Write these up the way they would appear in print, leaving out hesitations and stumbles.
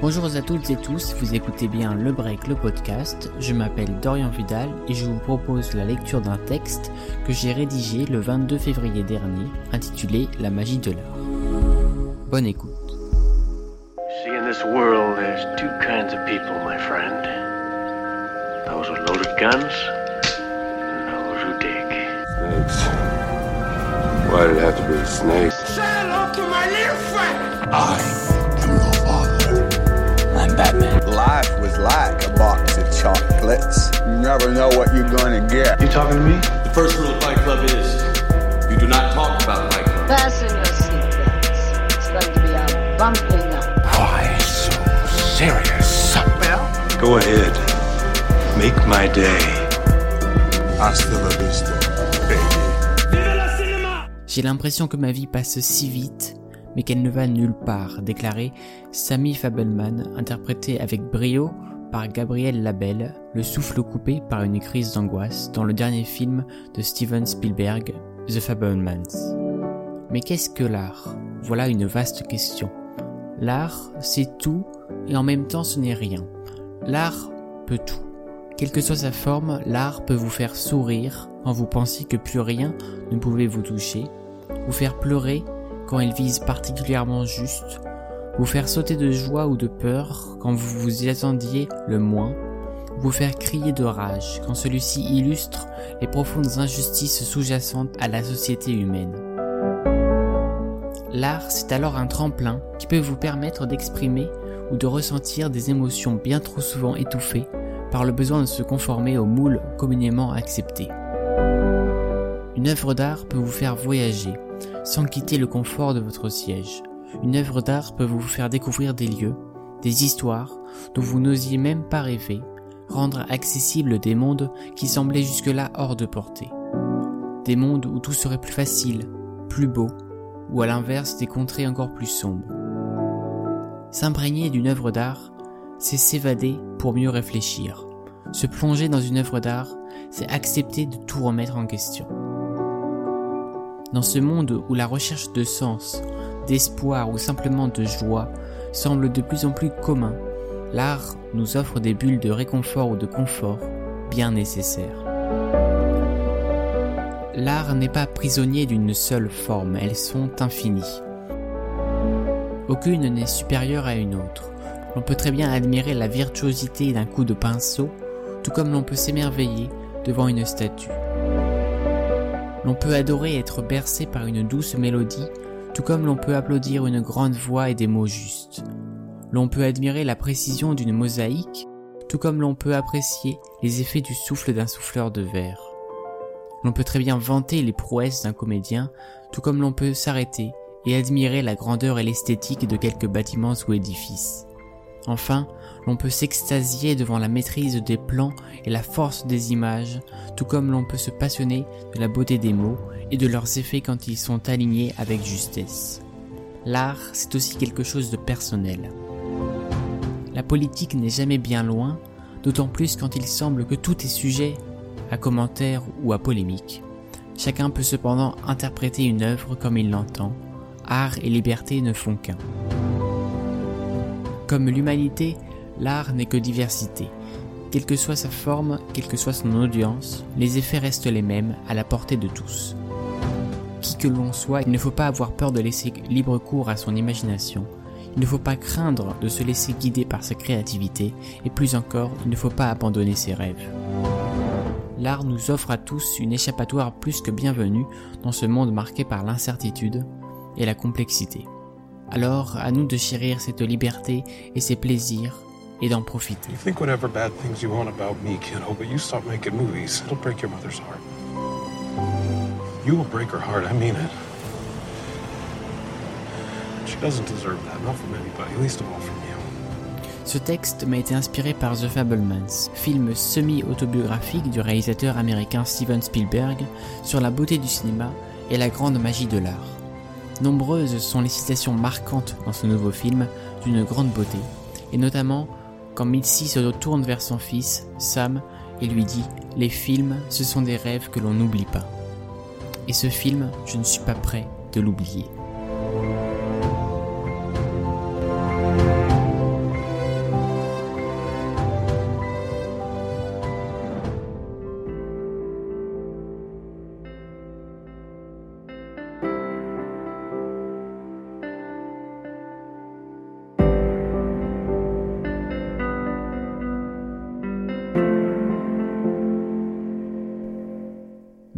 Bonjour à toutes et tous, vous écoutez bien Le Break, le podcast. Je m'appelle Dorian Vidal et je vous propose la lecture d'un texte que j'ai rédigé le 22 février dernier, intitulé La magie de l'art. Bonne écoute. See, in this world, there's two kinds of people, my friend. Those with loaded guns, and those who dig. Snakes. Why did it have to be snakes? Say hello to my little friend! I am your father. I'm Batman. Life was like a box of chocolates. You never know what you're gonna get. You talking to me? The first rule of Fight Club is you do not talk about Fight Club. Fasten your seatbelts. It's going to be a bumping up. Why so serious? Well, Go ahead. Make my day. hasta la vista, baby. J'ai l'impression que ma vie passe si vite, mais qu'elle ne va nulle part, déclarait Sammy Fabelman, interprété avec brio par Gabriel Labelle, le souffle coupé par une crise d'angoisse dans le dernier film de Steven Spielberg, The Fabelmans. Mais qu'est-ce que l'art ? Voilà une vaste question. L'art, c'est tout, et en même temps ce n'est rien. L'art peut tout. Quelle que soit sa forme, l'art peut vous faire sourire quand vous pensiez que plus rien ne pouvait vous toucher, vous faire pleurer quand il vise particulièrement juste, vous faire sauter de joie ou de peur quand vous vous y attendiez le moins, vous faire crier de rage quand celui-ci illustre les profondes injustices sous-jacentes à la société humaine. L'art, c'est alors un tremplin qui peut vous permettre d'exprimer ou de ressentir des émotions bien trop souvent étouffées par le besoin de se conformer aux moules communément acceptés. Une œuvre d'art peut vous faire voyager, sans quitter le confort de votre siège. Une œuvre d'art peut vous faire découvrir des lieux, des histoires dont vous n'osiez même pas rêver, rendre accessibles des mondes qui semblaient jusque-là hors de portée. Des mondes où tout serait plus facile, plus beau, ou à l'inverse des contrées encore plus sombres. S'imprégner d'une œuvre d'art, c'est s'évader pour mieux réfléchir. Se plonger dans une œuvre d'art, c'est accepter de tout remettre en question. Dans ce monde où la recherche de sens, d'espoir ou simplement de joie semble de plus en plus commun, l'art nous offre des bulles de réconfort ou de confort bien nécessaires. L'art n'est pas prisonnier d'une seule forme, elles sont infinies. Aucune n'est supérieure à une autre. On peut très bien admirer la virtuosité d'un coup de pinceau, tout comme l'on peut s'émerveiller devant une statue. L'on peut adorer être bercé par une douce mélodie, tout comme l'on peut applaudir une grande voix et des mots justes. L'on peut admirer la précision d'une mosaïque, tout comme l'on peut apprécier les effets du souffle d'un souffleur de verre. L'on peut très bien vanter les prouesses d'un comédien, tout comme l'on peut s'arrêter et admirer la grandeur et l'esthétique de quelques bâtiments ou édifices. Enfin, l'on peut s'extasier devant la maîtrise des plans et la force des images, tout comme l'on peut se passionner de la beauté des mots et de leurs effets quand ils sont alignés avec justesse. L'art, c'est aussi quelque chose de personnel. La politique n'est jamais bien loin, d'autant plus quand il semble que tout est sujet à commentaires ou à polémique. Chacun peut cependant interpréter une œuvre comme il l'entend. Art et liberté ne font qu'un. Comme l'humanité, l'art n'est que diversité. Quelle que soit sa forme, quelle que soit son audience, les effets restent les mêmes, à la portée de tous. Qui que l'on soit, il ne faut pas avoir peur de laisser libre cours à son imagination. Il ne faut pas craindre de se laisser guider par sa créativité, et plus encore, il ne faut pas abandonner ses rêves. L'art nous offre à tous une échappatoire plus que bienvenue dans ce monde marqué par l'incertitude et la complexité. Alors, à nous de chérir cette liberté et ses plaisirs et d'en profiter. You think whatever bad things you want about me, kiddo, but you stop making movies, it'll break your mother's heart. You will break her heart, I mean it. She doesn't deserve that, not from anybody, least of all from you. Ce texte m'a été inspiré par The Fabelmans, film semi-autobiographique du réalisateur américain Steven Spielberg sur la beauté du cinéma et la grande magie de l'art. Nombreuses sont les citations marquantes dans ce nouveau film d'une grande beauté, et notamment quand Mitzi se retourne vers son fils, Sam, et lui dit « Les films, ce sont des rêves que l'on n'oublie pas. » Et ce film, je ne suis pas prêt de l'oublier.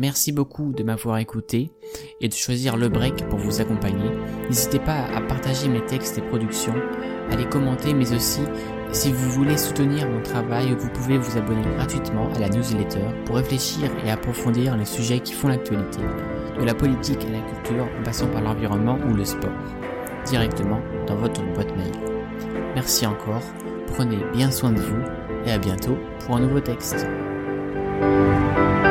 Merci beaucoup de m'avoir écouté et de choisir le break pour vous accompagner. N'hésitez pas à partager mes textes et productions, à les commenter, mais aussi, si vous voulez soutenir mon travail, vous pouvez vous abonner gratuitement à la newsletter pour réfléchir et approfondir les sujets qui font l'actualité, de la politique à la culture en passant par l'environnement ou le sport, directement dans votre boîte mail. Merci encore, prenez bien soin de vous et à bientôt pour un nouveau texte.